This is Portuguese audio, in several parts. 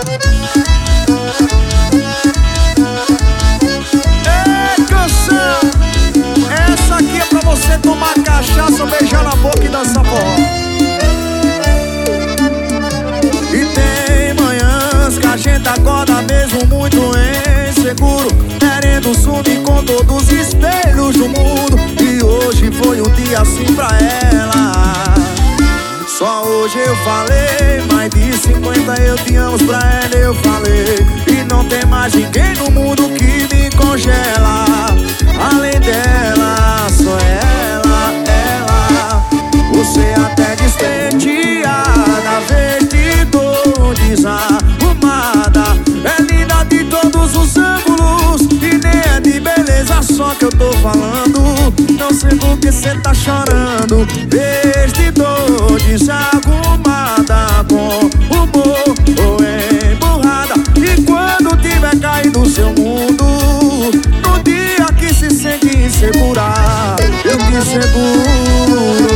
Ei, canção, essa aqui é pra você tomar cachaça, beijar na boca e dançar forró. E tem manhãs que a gente acorda mesmo muito inseguro, querendo sumir com todos os espelhos do mundo. E hoje foi um dia assim pra ela. Só hoje eu falei, mais de 50 eu te amo pra ela eu falei. E não tem mais ninguém no mundo que me congela. Além dela, só ela, ela. Você até despenteada, vestido desarrumada, é linda de todos os ângulos e nem é de beleza só que eu tô falando. Não sei por que cê tá chorando. Vestido desarrumada, com humor ou emburrada. E quando tiver caído o seu mundo, no dia que se sente insegura, eu te seguro.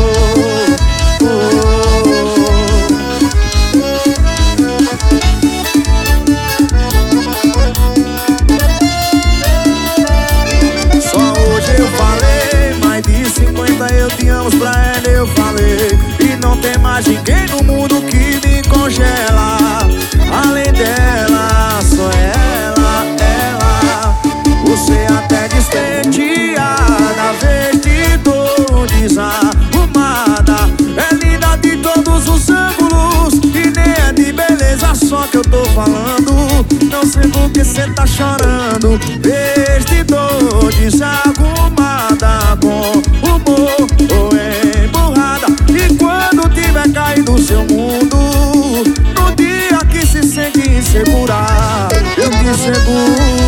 Eu te amo pra ela eu falei. E não tem mais ninguém no mundo que me congela. Além dela, só ela, ela. Você até despenteada, vestido desarrumada, é linda de todos os ângulos e nem é de beleza só que eu tô falando. Não sei por que cê tá chorando. Vestido desarrumada, com humor ou emburrada. E quando tiver caído o seu mundo, no dia que se sente insegura, eu te seguro.